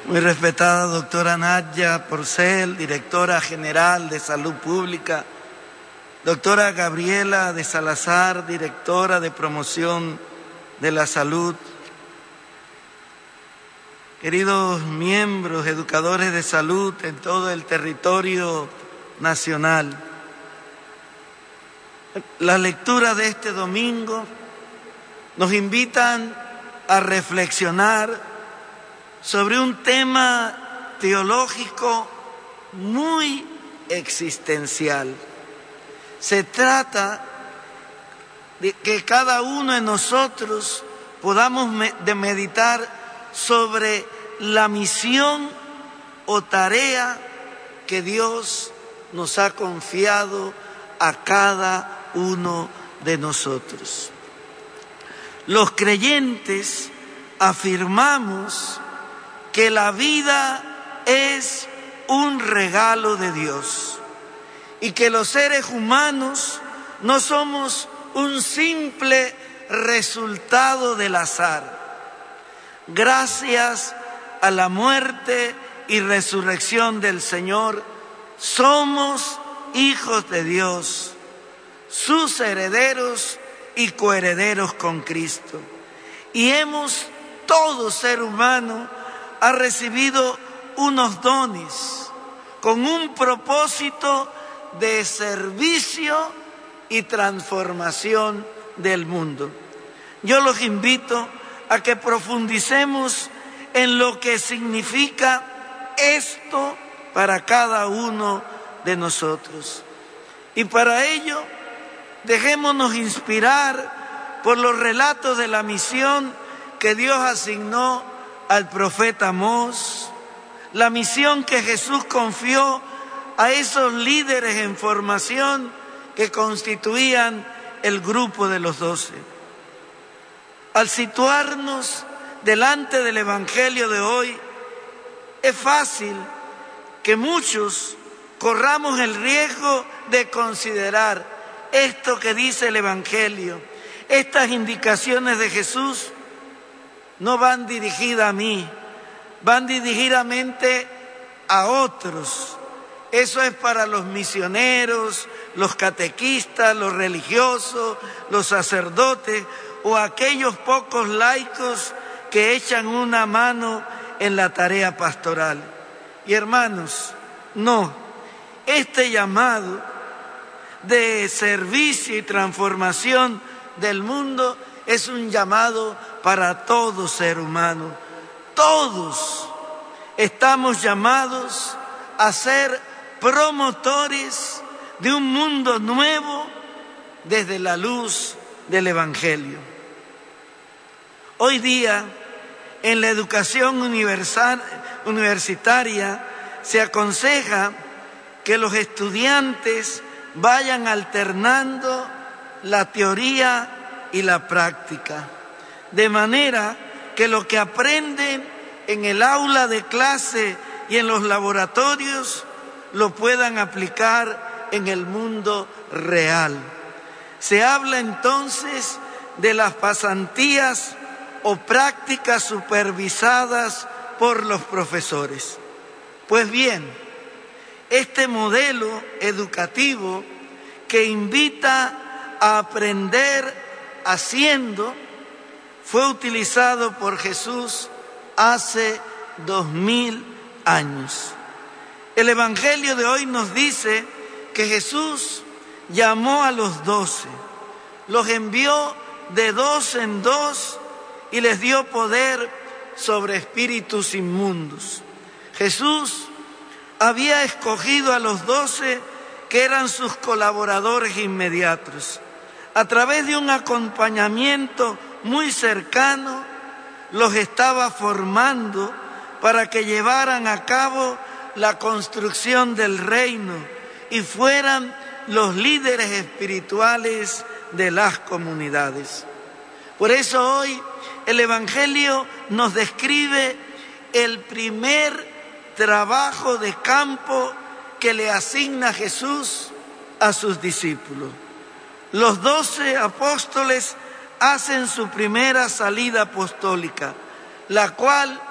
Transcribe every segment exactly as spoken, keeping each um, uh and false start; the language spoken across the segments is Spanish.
Muy respetada doctora Nadia Porcel, directora general de Salud Pública, doctora Gabriela de Salazar, directora de Promoción de la Salud, queridos miembros, educadores de salud en todo el territorio nacional. Las lecturas de este domingo nos invitan a reflexionar sobre un tema teológico muy existencial. Se trata de que cada uno de nosotros podamos de meditar sobre la misión o tarea que Dios nos ha confiado a cada uno de nosotros. Los creyentes afirmamos que la vida es un regalo de Dios y que los seres humanos no somos un simple resultado del azar. Gracias a la muerte y resurrección del Señor, somos hijos de Dios, sus herederos y coherederos con Cristo. Y hemos, todo ser humano, ha recibido unos dones con un propósito de servicio y transformación del mundo. Yo los invito a que profundicemos en lo que significa esto para cada uno de nosotros. Y para ello, dejémonos inspirar por los relatos de la misión que Dios asignó al profeta Amós, la misión que Jesús confió a esos líderes en formación que constituían el grupo de los doce. Al situarnos delante del Evangelio de hoy, es fácil que muchos corramos el riesgo de considerar esto que dice el Evangelio, estas indicaciones de Jesús, no van dirigidas a mí, van dirigidamente a otros. Eso es para los misioneros, los catequistas, los religiosos, los sacerdotes o aquellos pocos laicos que echan una mano en la tarea pastoral. Y hermanos, no, este llamado de servicio y transformación del mundo es un llamado para todo ser humano. Todos estamos llamados a ser promotores de un mundo nuevo desde la luz del Evangelio. Hoy día, en la educación universal, universitaria, se aconseja que los estudiantes vayan alternando la teoría y la práctica, de manera que lo que aprenden en el aula de clase y en los laboratorios lo puedan aplicar en el mundo real. Se habla entonces de las pasantías o prácticas supervisadas por los profesores. Pues bien, este modelo educativo que invita a aprender haciendo fue utilizado por Jesús hace dos mil años. El Evangelio de hoy nos dice que Jesús llamó a los doce, los envió de dos en dos y les dio poder sobre espíritus inmundos. Jesús había escogido a los doce que eran sus colaboradores inmediatos. A través de un acompañamiento muy cercano, los estaba formando para que llevaran a cabo la construcción del reino y fueran los líderes espirituales de las comunidades. Por eso hoy el Evangelio nos describe el primer trabajo de campo que le asigna Jesús a sus discípulos. Los doce apóstoles hacen su primera salida apostólica, la cual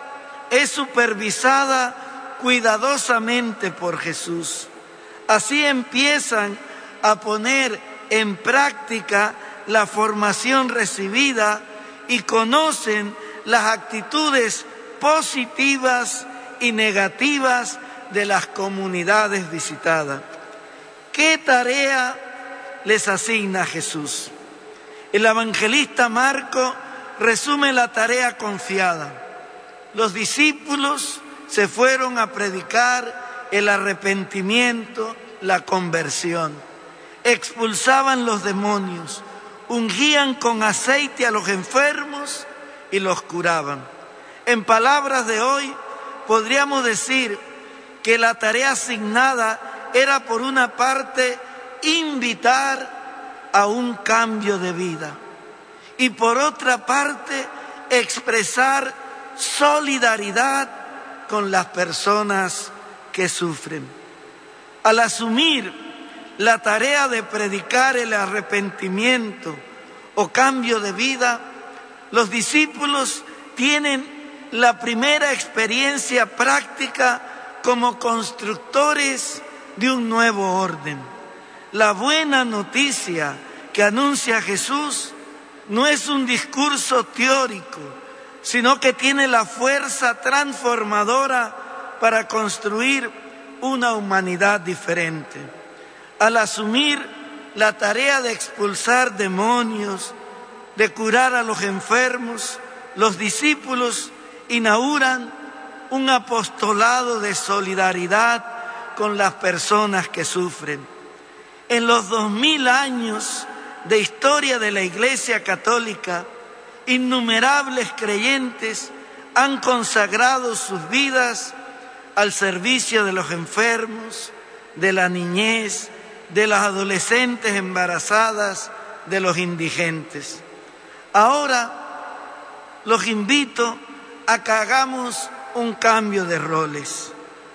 es supervisada cuidadosamente por Jesús. Así empiezan a poner en práctica la formación recibida y conocen las actitudes positivas y negativas de las comunidades visitadas. ¿Qué tarea les asigna Jesús? El evangelista Marco resume la tarea confiada. Los discípulos se fueron a predicar el arrepentimiento, la conversión. Expulsaban los demonios, ungían con aceite a los enfermos y los curaban. En palabras de hoy, podríamos decir que la tarea asignada era, por una parte, invitar a un cambio de vida y, por otra parte, expresar solidaridad con las personas que sufren. Al asumir la tarea de predicar el arrepentimiento o cambio de vida, los discípulos tienen la primera experiencia práctica como constructores de un nuevo orden. La buena noticia que anuncia Jesús no es un discurso teórico, sino que tiene la fuerza transformadora para construir una humanidad diferente. Al asumir la tarea de expulsar demonios, de curar a los enfermos, los discípulos inauguran un apostolado de solidaridad con las personas que sufren. En los dos mil años de historia de la Iglesia Católica, innumerables creyentes han consagrado sus vidas al servicio de los enfermos, de la niñez, de las adolescentes embarazadas, de los indigentes. Ahora los invito a que hagamos un cambio de roles.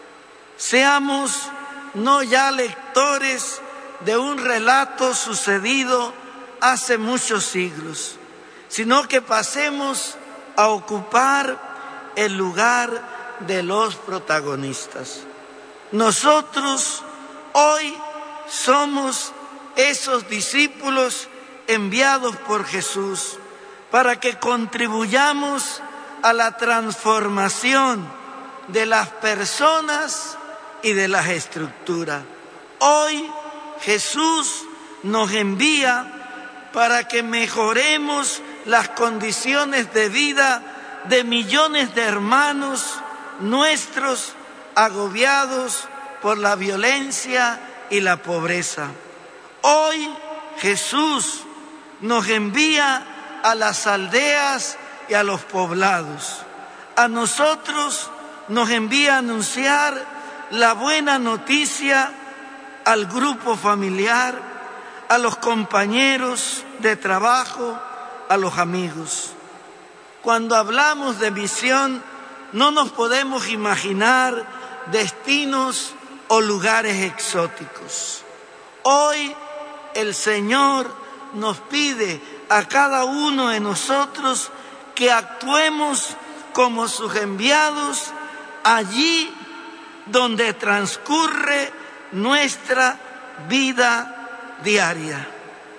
Seamos no ya lectores de un relato sucedido hace muchos siglos, sino que pasemos a ocupar el lugar de los protagonistas. Nosotros hoy somos esos discípulos enviados por Jesús para que contribuyamos a la transformación de las personas y de las estructuras. Hoy Jesús nos envía para que mejoremos las condiciones de vida de millones de hermanos nuestros agobiados por la violencia y la pobreza. Hoy Jesús nos envía a las aldeas y a los poblados. A nosotros nos envía a anunciar la buena noticia al grupo familiar, a los compañeros de trabajo, a los amigos. Cuando hablamos de misión, no nos podemos imaginar destinos o lugares exóticos. Hoy el Señor nos pide a cada uno de nosotros que actuemos como sus enviados allí donde transcurre nuestra vida diaria.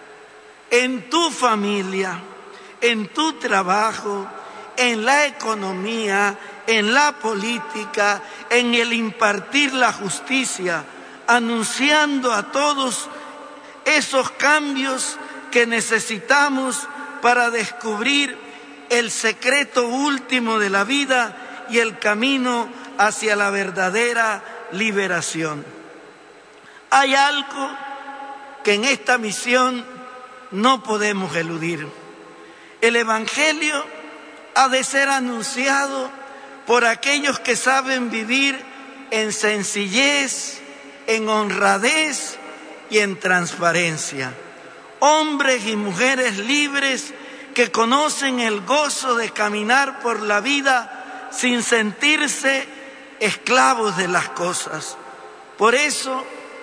En tu familia, en tu trabajo, en la economía, en la política, en el impartir la justicia, anunciando a todos esos cambios que necesitamos para descubrir el secreto último de la vida y el camino hacia la verdadera liberación. Hay algo que en esta misión no podemos eludir. El Evangelio ha de ser anunciado por aquellos que saben vivir en sencillez, en honradez y en transparencia. Hombres y mujeres libres que conocen el gozo de caminar por la vida sin sentirse esclavos de las cosas. Por eso,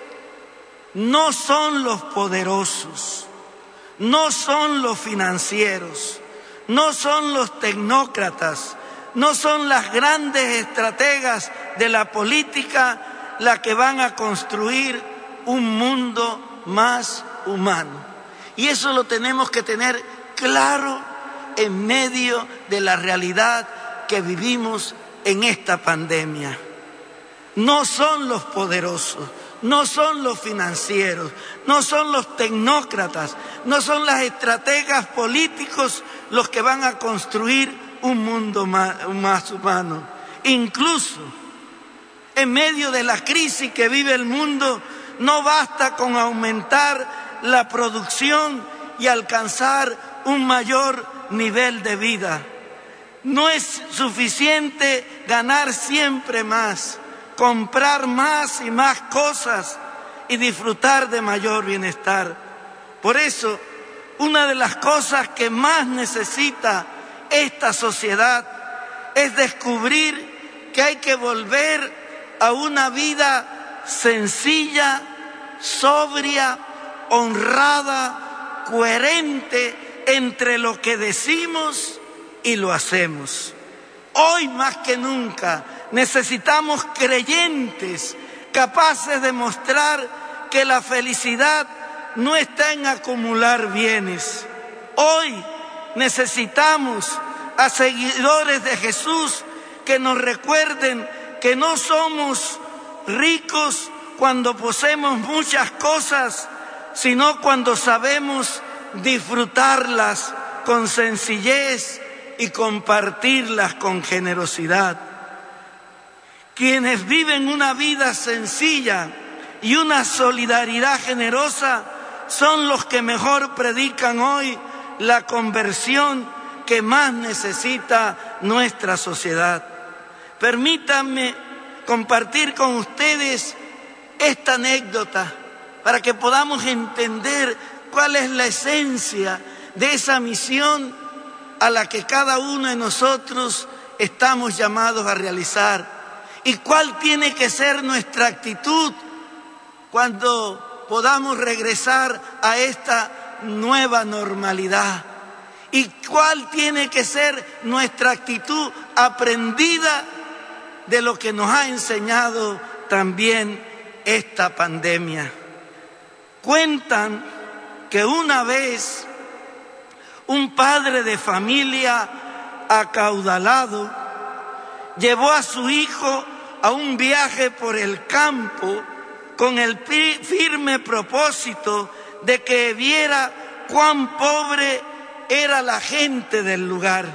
no son los poderosos, no son los financieros, no son los tecnócratas, No son las grandes estrategas de la política las que van a construir un mundo más humano. Y eso lo tenemos que tener claro en medio de la realidad que vivimos en esta pandemia. No son los poderosos, no son los financieros, no son los tecnócratas, no son las estrategas políticos los que van a construir un mundo más, más humano. Incluso en medio de la crisis que vive el mundo, no basta con aumentar la producción y alcanzar un mayor nivel de vida. No es suficiente ganar siempre más, comprar más y más cosas y disfrutar de mayor bienestar. Por eso, una de las cosas que más necesita esta sociedad es descubrir que hay que volver a una vida sencilla, sobria, honrada, coherente entre lo que decimos y lo hacemos. Hoy más que nunca necesitamos creyentes capaces de mostrar que la felicidad no está en acumular bienes. Hoy necesitamos a seguidores de Jesús que nos recuerden que no somos ricos cuando poseemos muchas cosas, sino cuando sabemos disfrutarlas con sencillez y compartirlas con generosidad. Quienes viven una vida sencilla y una solidaridad generosa son los que mejor predican hoy la conversión que más necesita nuestra sociedad. Permítanme compartir con ustedes esta anécdota para que podamos entender cuál es la esencia de esa misión a la que cada uno de nosotros estamos llamados a realizar y cuál tiene que ser nuestra actitud cuando podamos regresar a esta nueva normalidad y cuál tiene que ser nuestra actitud aprendida de lo que nos ha enseñado también esta pandemia. Cuentan que una vez un padre de familia acaudalado llevó a su hijo a un viaje por el campo con el firme propósito de que viera cuán pobre era la gente del lugar.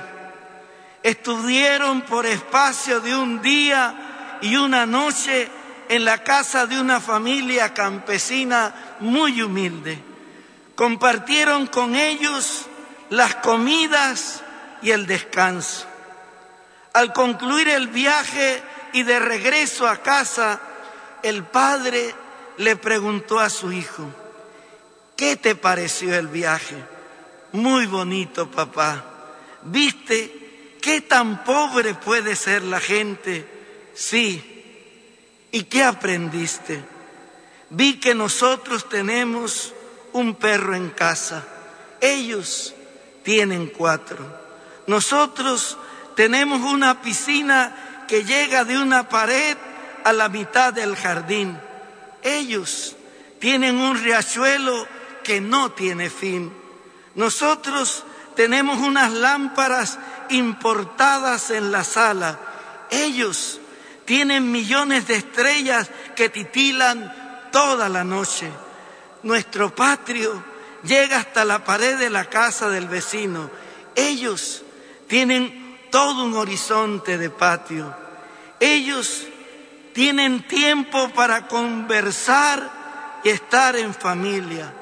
Estuvieron por espacio de un día y una noche en la casa de una familia campesina muy humilde. Compartieron con ellos las comidas y el descanso. Al concluir el viaje y de regreso a casa, el padre le preguntó a su hijo: ¿qué te pareció el viaje? Muy bonito, papá. ¿Viste qué tan pobre puede ser la gente? Sí. ¿Y qué aprendiste? Vi que nosotros tenemos un perro en casa. Ellos tienen cuatro. Nosotros tenemos una piscina que llega de una pared a la mitad del jardín. Ellos tienen un riachuelo que no tiene fin. Nosotros tenemos unas lámparas importadas en la sala. Ellos tienen millones de estrellas que titilan toda la noche. Nuestro patio llega hasta la pared de la casa del vecino. Ellos tienen todo un horizonte de patio. Ellos tienen tiempo para conversar y estar en familia.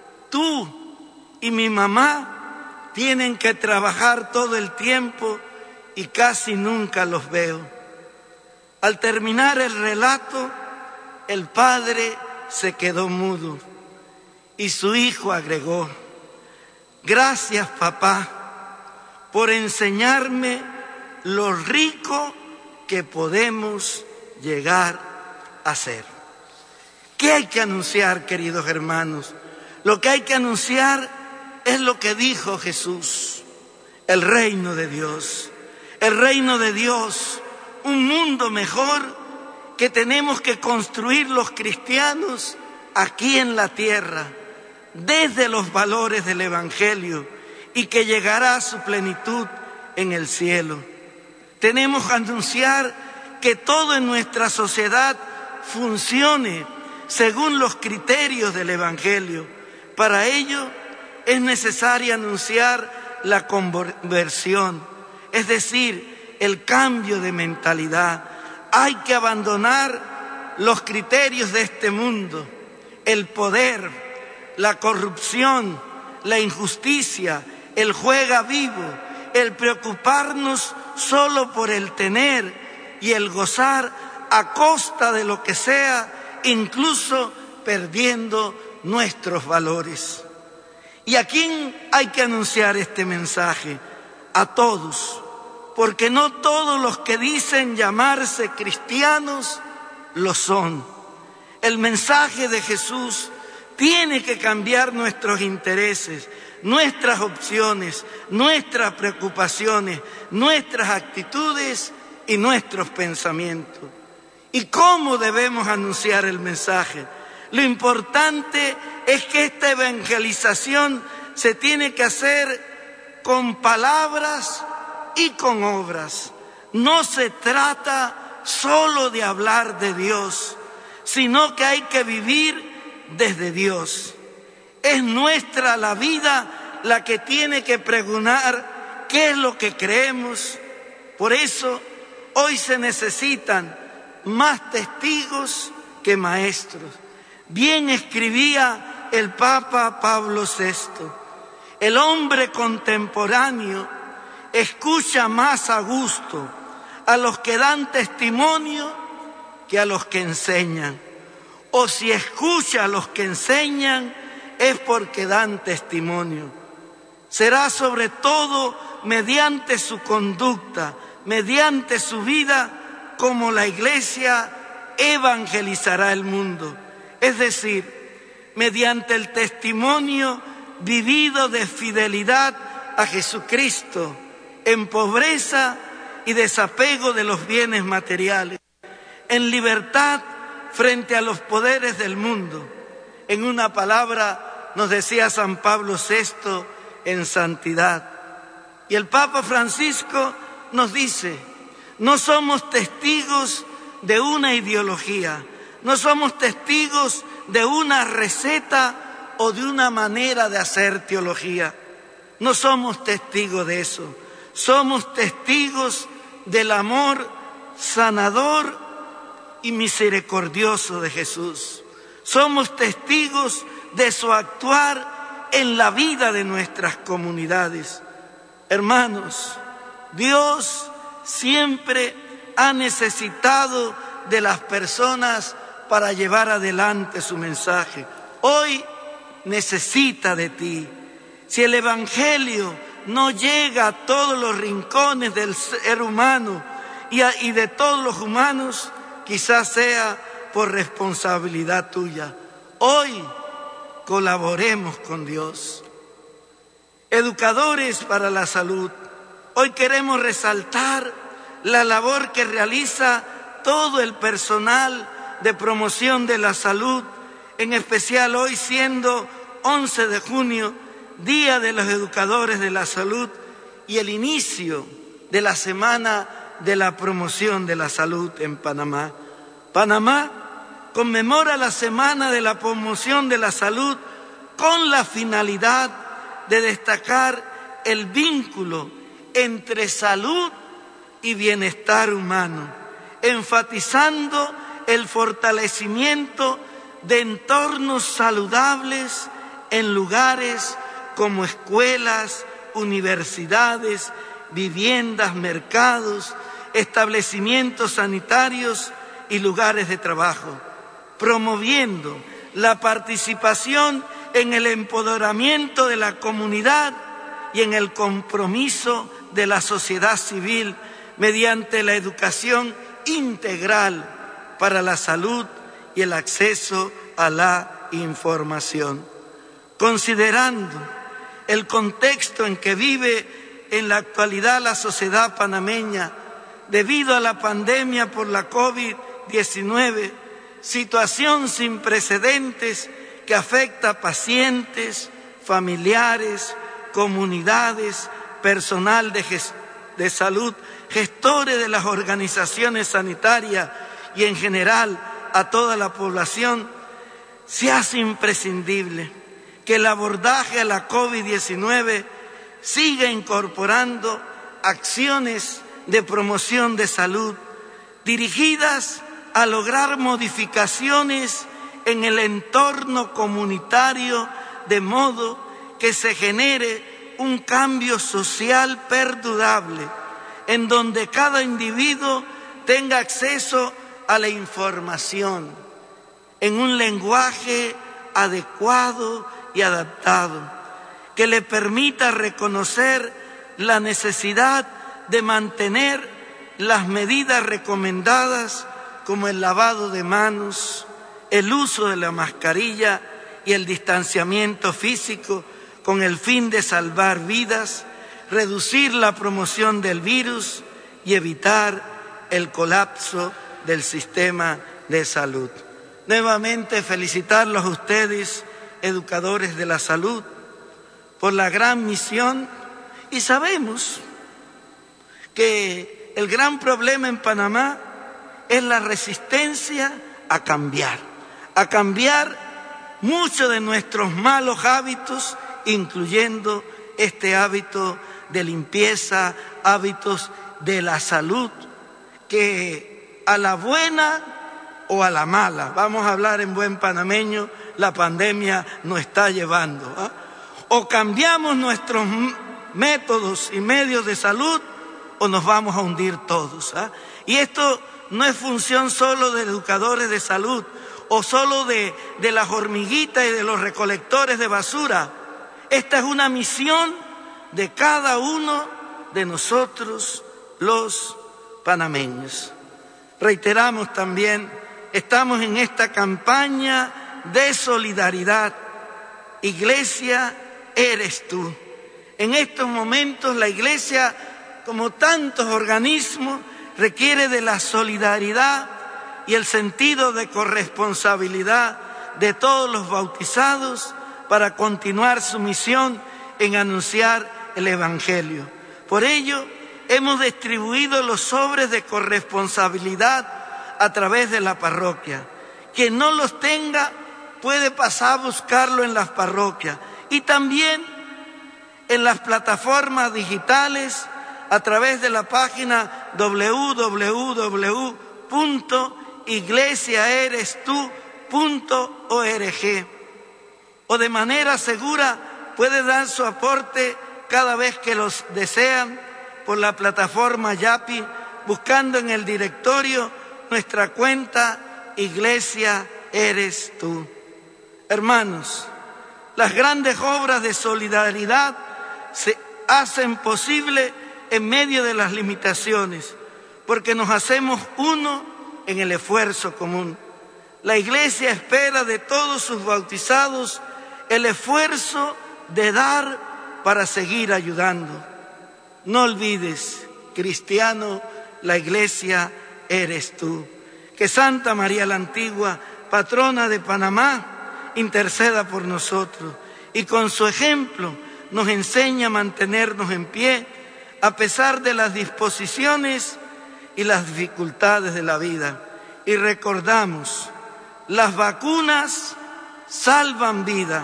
Tú y mi mamá tienen que trabajar todo el tiempo y casi nunca los veo. Al terminar el relato, el padre se quedó mudo y su hijo agregó: gracias, papá, por enseñarme lo rico que podemos llegar a ser. ¿Qué hay que anunciar, queridos hermanos? Lo que hay que anunciar es lo que dijo Jesús: el reino de Dios. el reino de Dios, un mundo mejor que tenemos que construir los cristianos aquí en la tierra, desde los valores del Evangelio, y que llegará a su plenitud en el cielo. Tenemos que anunciar que todo en nuestra sociedad funcione según los criterios del Evangelio. Para ello es necesario anunciar la conversión, es decir, el cambio de mentalidad. Hay que abandonar los criterios de este mundo, el poder, la corrupción, la injusticia, el juega vivo, el preocuparnos solo por el tener y el gozar a costa de lo que sea, incluso perdiendo nuestros valores. ¿Y a quién hay que anunciar este mensaje? A todos, porque no todos los que dicen llamarse cristianos lo son. El mensaje de Jesús tiene que cambiar nuestros intereses, nuestras opciones, nuestras preocupaciones, nuestras actitudes y nuestros pensamientos. ¿Y cómo debemos anunciar el mensaje? Lo importante es que esta evangelización se tiene que hacer con palabras y con obras. No se trata solo de hablar de Dios, sino que hay que vivir desde Dios. Es nuestra la vida la que tiene que pregonar qué es lo que creemos. Por eso hoy se necesitan más testigos que maestros. Bien escribía el Papa Pablo sexto: el hombre contemporáneo escucha más a gusto a los que dan testimonio que a los que enseñan. O si escucha a los que enseñan, es porque dan testimonio. Será sobre todo mediante su conducta, mediante su vida, como la Iglesia evangelizará el mundo. Es decir, mediante el testimonio vivido de fidelidad a Jesucristo, en pobreza y desapego de los bienes materiales, en libertad frente a los poderes del mundo. En una palabra nos decía San Pablo sexto, en santidad. Y el Papa Francisco nos dice: no somos testigos de una ideología, no somos testigos de una receta o de una manera de hacer teología. No somos testigos de eso. Somos testigos del amor sanador y misericordioso de Jesús. Somos testigos de su actuar en la vida de nuestras comunidades. Hermanos, Dios siempre ha necesitado de las personas para llevar adelante su mensaje. Hoy necesita de ti. Si el Evangelio no llega a todos los rincones del ser humano y, a, y de todos los humanos, quizás sea por responsabilidad tuya. Hoy colaboremos con Dios. Educadores para la salud. Hoy queremos resaltar la labor que realiza todo el personal de promoción de la salud, en especial hoy siendo once de junio, Día de los Educadores de la Salud y el inicio de la Semana de la Promoción de la Salud en Panamá. Panamá conmemora la Semana de la Promoción de la Salud con la finalidad de destacar el vínculo entre salud y bienestar humano, enfatizando el fortalecimiento de entornos saludables en lugares como escuelas, universidades, viviendas, mercados, establecimientos sanitarios y lugares de trabajo, promoviendo la participación en el empoderamiento de la comunidad y en el compromiso de la sociedad civil mediante la educación integral para la salud y el acceso a la información. Considerando el contexto en que vive en la actualidad la sociedad panameña debido a la pandemia por la COVID diecinueve, situación sin precedentes que afecta a pacientes, familiares, comunidades, personal de, de salud, gestores de las organizaciones sanitarias y en general a toda la población, se hace imprescindible que el abordaje a la COVID diecinueve siga incorporando acciones de promoción de salud dirigidas a lograr modificaciones en el entorno comunitario de modo que se genere un cambio social perdurable en donde cada individuo tenga acceso a la información en un lenguaje adecuado y adaptado que le permita reconocer la necesidad de mantener las medidas recomendadas como el lavado de manos, el uso de la mascarilla y el distanciamiento físico con el fin de salvar vidas, reducir la promoción del virus y evitar el colapso del sistema de salud. Nuevamente felicitarlos a ustedes, educadores de la salud, por la gran misión, y sabemos que el gran problema en Panamá es la resistencia a cambiar, a cambiar muchos de nuestros malos hábitos, incluyendo este hábito de limpieza, hábitos de la salud, que a la buena o a la mala, vamos a hablar en buen panameño, la pandemia nos está llevando, ¿eh? O cambiamos nuestros métodos y medios de salud o nos vamos a hundir todos, ¿eh? Y esto no es función solo de educadores de salud o solo de, de las hormiguitas y de los recolectores de basura. Esta es una misión de cada uno de nosotros los panameños. Reiteramos también, estamos en esta campaña de solidaridad. Iglesia, eres tú. En estos momentos la Iglesia, como tantos organismos, requiere de la solidaridad y el sentido de corresponsabilidad de todos los bautizados para continuar su misión en anunciar el Evangelio. Por ello, hemos distribuido los sobres de corresponsabilidad a través de la parroquia. Quien no los tenga puede pasar a buscarlo en las parroquias y también en las plataformas digitales a través de la página doble u doble u doble u punto iglesia eres tú punto org, o de manera segura puede dar su aporte cada vez que los desean por la plataforma Yapi, buscando en el directorio nuestra cuenta Iglesia eres tú. Hermanos, las grandes obras de solidaridad se hacen posible en medio de las limitaciones, porque nos hacemos uno en el esfuerzo común. La Iglesia espera de todos sus bautizados el esfuerzo de dar para seguir ayudando. No olvides, cristiano, la Iglesia eres tú. Que Santa María la Antigua, patrona de Panamá, interceda por nosotros y con su ejemplo nos enseña a mantenernos en pie a pesar de las disposiciones y las dificultades de la vida. Y recordamos, las vacunas salvan vida.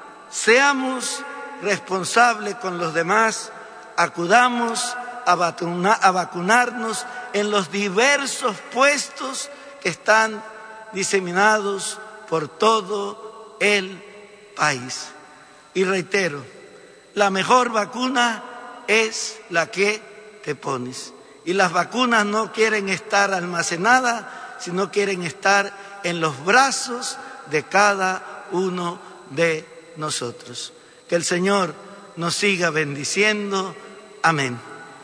Seamos responsables con los demás, acudamos a, vacuna, a vacunarnos en los diversos puestos que están diseminados por todo el país. Y reitero, la mejor vacuna es la que te pones. Y las vacunas no quieren estar almacenadas, sino quieren estar en los brazos de cada uno de nosotros. Que el Señor nos siga bendiciendo. Amén.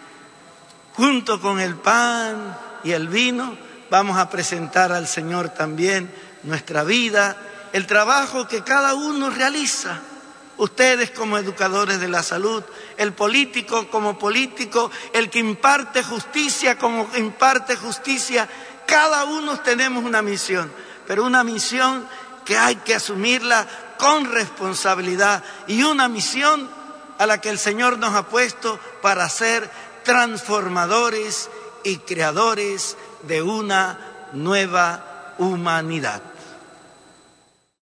Junto con el pan y el vino, vamos a presentar al Señor también nuestra vida, el trabajo que cada uno realiza. ustedes como educadores de la salud, el político como político, el que imparte justicia como imparte justicia. Cada uno tenemos una misión, pero una misión que hay que asumirla con responsabilidad y una misión a la que el Señor nos ha puesto para ser transformadores y creadores de una nueva humanidad.